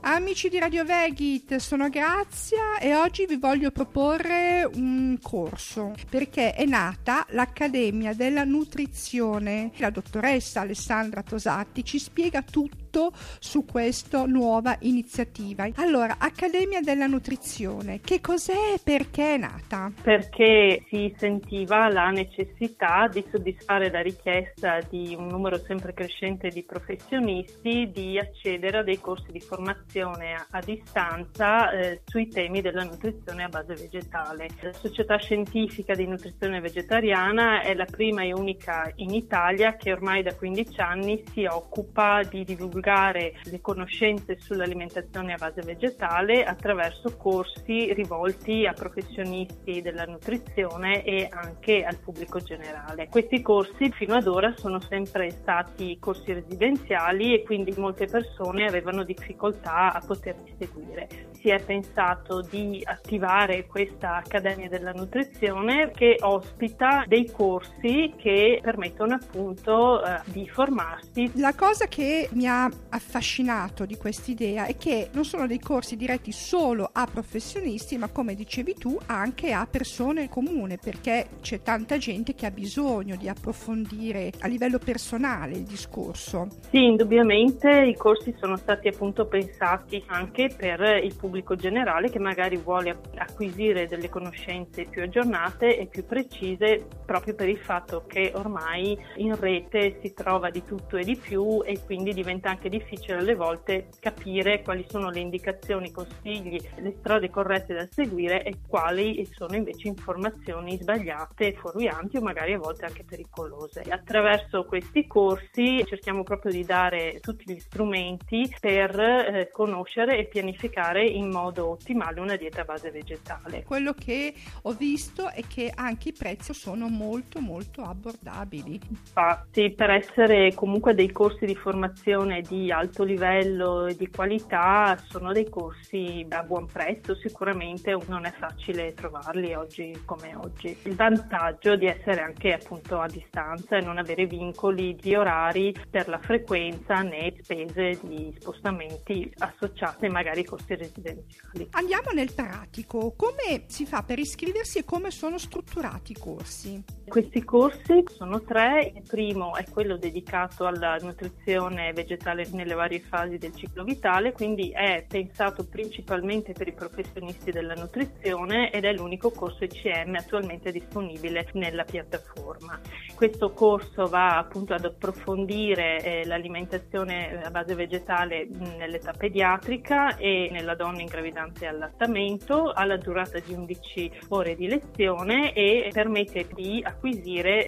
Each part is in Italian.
Amici di Radio Vegit, sono Grazia e oggi vi voglio proporre un corso perché è nata l'Accademia della Nutrizione. La dottoressa Alessandra Tosatti ci spiega tutto su questa nuova iniziativa. Allora, Accademia della Nutrizione, che cos'è e perché è nata? Perché si sentiva la necessità di soddisfare la richiesta di un numero sempre crescente di professionisti di accedere a dei corsi di formazione a distanza sui temi della nutrizione a base vegetale. La Società Scientifica di Nutrizione Vegetariana è la prima e unica in Italia che ormai da 15 anni si occupa di divulgare le conoscenze sull'alimentazione a base vegetale attraverso corsi rivolti a professionisti della nutrizione e anche al pubblico generale. Questi corsi fino ad ora sono sempre stati corsi residenziali e quindi molte persone avevano difficoltà a poterli seguire. Si è pensato di attivare questa Accademia della Nutrizione che ospita dei corsi che permettono appunto di formarsi. La cosa che mi ha affascinato di quest'idea è che non sono dei corsi diretti solo a professionisti, ma come dicevi tu anche a persone comune, perché c'è tanta gente che ha bisogno di approfondire a livello personale il discorso. Sì, indubbiamente i corsi sono stati appunto pensati anche per il pubblico generale che magari vuole acquisire delle conoscenze più aggiornate e più precise proprio per il fatto che ormai in rete si trova di tutto e di più e quindi diventa anche difficile alle volte capire quali sono le indicazioni, i consigli, le strade corrette da seguire e quali sono invece informazioni sbagliate, fuorvianti o magari a volte anche pericolose. Attraverso questi corsi cerchiamo proprio di dare tutti gli strumenti per conoscere e pianificare in modo ottimale una dieta a base vegetale. Quello che ho visto è che anche i prezzi sono molto abbordabili. Infatti, per essere comunque dei corsi di formazione di alto livello e di qualità, sono dei corsi a buon prezzo, sicuramente non è facile trovarli oggi come oggi. Il vantaggio di essere anche appunto a distanza e non avere vincoli di orari per la frequenza né spese di spostamenti associate magari ai corsi residenziali. Andiamo nel pratico, come si fa per iscriversi e come sono strutturati i corsi? Questi corsi sono 3, il primo è quello dedicato alla nutrizione vegetale nelle varie fasi del ciclo vitale, quindi è pensato principalmente per i professionisti della nutrizione ed è l'unico corso ECM attualmente disponibile nella piattaforma. Questo corso va appunto ad approfondire l'alimentazione a base vegetale nell'età pediatrica e nella donna in gravidanza e allattamento, alla durata di 11 ore di lezione e permette di acquisire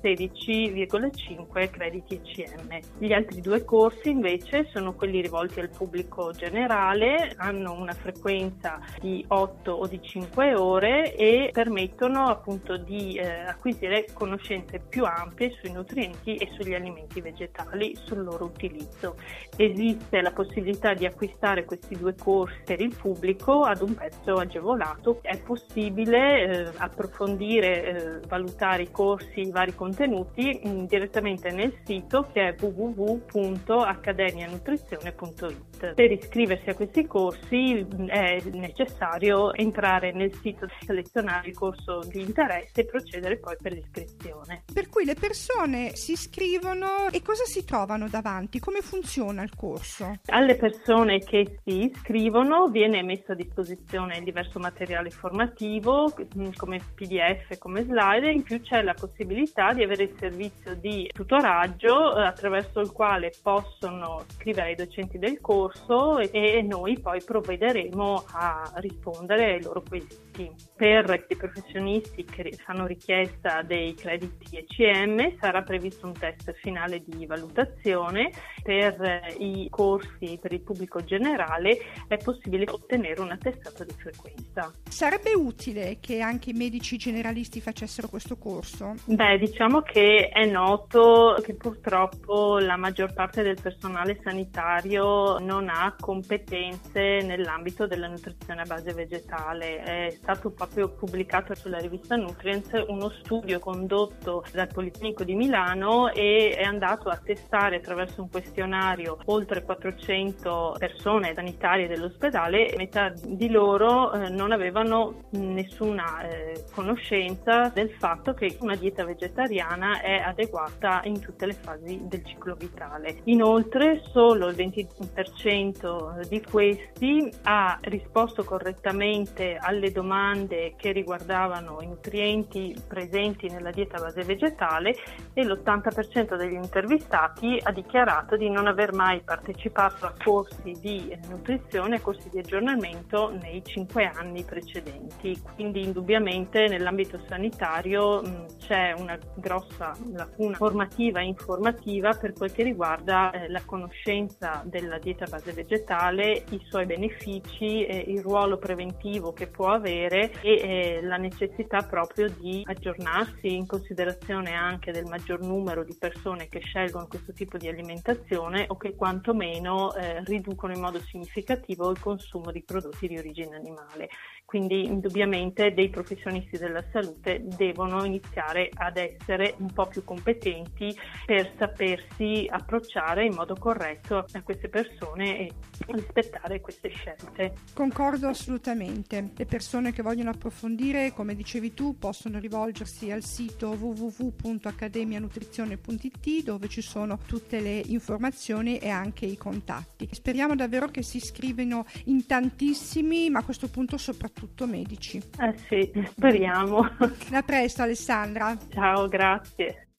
16,5 crediti ECM. Gli altri 2 corsi invece sono quelli rivolti al pubblico generale, hanno una frequenza di 8 o di 5 ore e permettono appunto di acquisire conoscenze più ampie sui nutrienti e sugli alimenti vegetali, sul loro utilizzo. Esiste la possibilità di acquistare questi 2 corsi per il pubblico ad un prezzo agevolato. È possibile approfondire, valutare i corsi, i vari contenuti direttamente nel sito che è www.accademianutrizione.it. Per iscriversi a questi corsi è necessario entrare nel sito, selezionare il corso di interesse e procedere poi per l'iscrizione. Per cui le persone si iscrivono e cosa si trovano davanti? Come funziona il corso? Alle persone che si iscrivono viene messo a disposizione diverso materiale formativo come PDF, come slide, e in più c'è la possibilità di avere il servizio di tutoraggio attraverso il quale possono scrivere ai docenti del corso e noi poi provvederemo a rispondere ai loro quesiti. Per i professionisti che fanno richiesta dei crediti ECM sarà previsto un test finale di valutazione. Per i corsi per il pubblico generale è possibile ottenere un attestato di frequenza. Sarebbe utile che anche i medici generalisti facessero questo corso? Diciamo che è noto che purtroppo la maggior parte del personale sanitario non ha competenze nell'ambito della nutrizione a base vegetale. È stato proprio pubblicato sulla rivista Nutrients uno studio condotto dal Policlinico di Milano e è andato a testare attraverso un questionario oltre 400 persone sanitarie dell'ospedale. Metà di loro non avevano nessuna conoscenza del fatto che una dieta vegetariana è adeguata in tutte le fasi del ciclo vitale. Inoltre solo il 20% di questi ha risposto correttamente alle domande che riguardavano i nutrienti presenti nella dieta a base vegetale e l'80% degli intervistati ha dichiarato di non aver mai partecipato a corsi di nutrizione, corsi di aggiornamento nei 5 anni precedenti. Quindi indubbiamente nell'ambito sanitario c'è una grossa lacuna formativa e informativa per quel che riguarda la conoscenza della dieta a base vegetale, i suoi benefici, il ruolo preventivo che può avere e la necessità proprio di aggiornarsi in considerazione anche del maggior numero di persone che scelgono questo tipo di alimentazione o che quantomeno riducono in modo significativo il consumo di prodotti di origine animale. Quindi indubbiamente dei professionisti della salute devono iniziare ad essere un po' più competenti per sapersi approcciare in modo corretto a queste persone e rispettare queste scelte. Concordo assolutamente. Le persone che vogliono approfondire, come dicevi tu, possono rivolgersi al sito www.accademianutrizione.it, dove ci sono tutte le informazioni e anche i contatti. Speriamo davvero che si iscrivano in tantissimi, ma a questo punto soprattutto medici. Sì, speriamo. A presto Alessandra. Ciao, grazie.